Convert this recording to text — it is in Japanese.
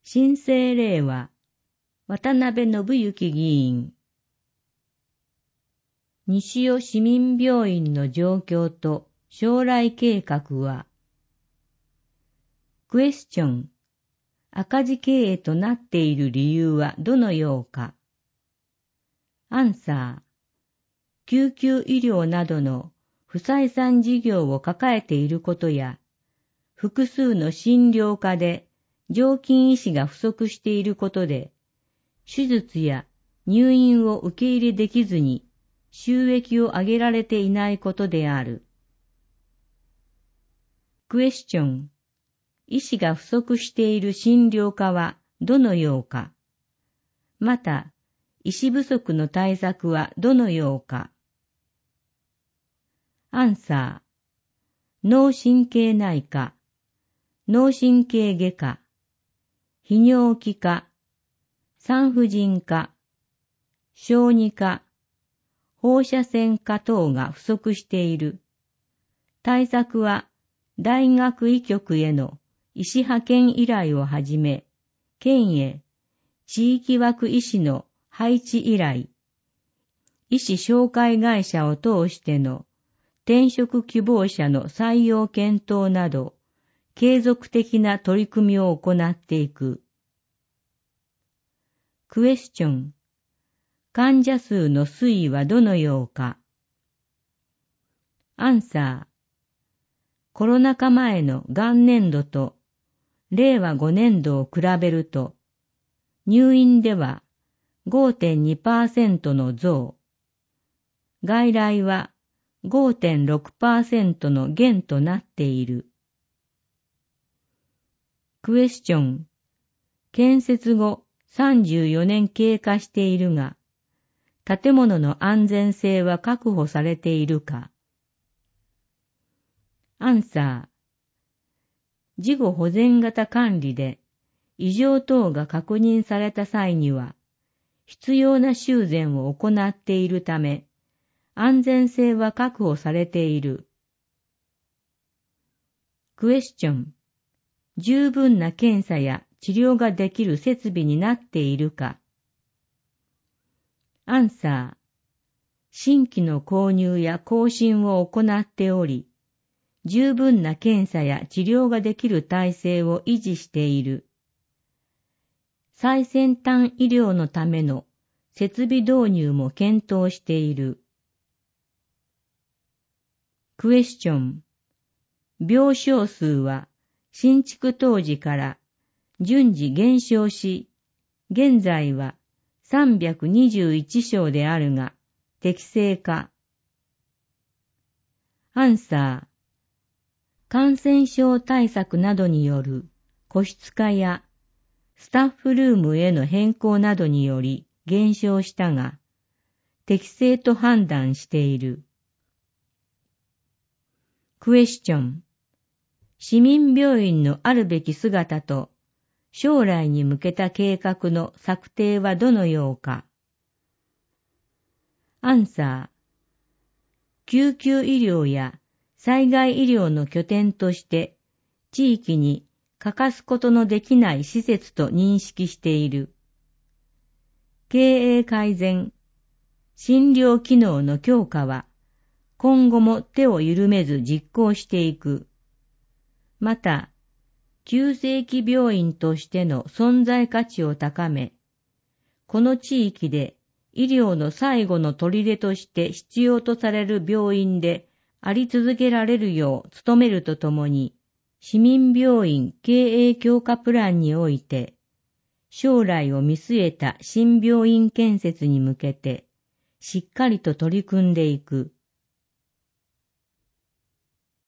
新生令和、渡辺信之議員。西尾市民病院の状況と将来計画は、クエスチョン、赤字経営となっている理由はどのようか。アンサー、救急医療などの不採算事業を抱えていることや、複数の診療科で常勤医師が不足していることで、手術や入院を受け入れできずに収益を上げられていないことである。クエスチョン、医師が不足している診療科はどのようか。また、医師不足の対策はどのようか。アンサー、脳神経内科、脳神経外科、泌尿器科、産婦人科、小児科、放射線科等が不足している。対策は大学医局への医師派遣依頼をはじめ、県へ地域枠医師の配置依頼、医師紹介会社を通しての転職希望者の採用検討など、継続的な取り組みを行っていく。クエスチョン、患者数の推移はどのようか。アンサー、コロナ禍前の元年度と令和5年度を比べると、入院では 5.2% の増、外来は 5.6% の減となっている。クエスチョン、建設後34年経過しているが、建物の安全性は確保されているか。アンサー、事後保全型管理で異常等が確認された際には、必要な修繕を行っているため、安全性は確保されている。クエスチョン、十分な検査や治療ができる設備になっているか。アンサー、新規の購入や更新を行っており、十分な検査や治療ができる体制を維持している。最先端医療のための設備導入も検討している。クエスチョン、病床数は新築当時から順次減少し、現在は321床であるが、適正か。アンサー、感染症対策などによる個室化やスタッフルームへの変更などにより減少したが、適正と判断している。クエスチョン、市民病院のあるべき姿と将来に向けた計画の策定はどのようか。アンサー、救急医療や災害医療の拠点として地域に欠かすことのできない施設と認識している。経営改善、診療機能の強化は今後も手を緩めず実行していく。また、急性期病院としての存在価値を高め、この地域で医療の最後の砦として必要とされる病院であり続けられるよう努めるとともに、市民病院経営強化プランにおいて、将来を見据えた新病院建設に向けて、しっかりと取り組んでいく。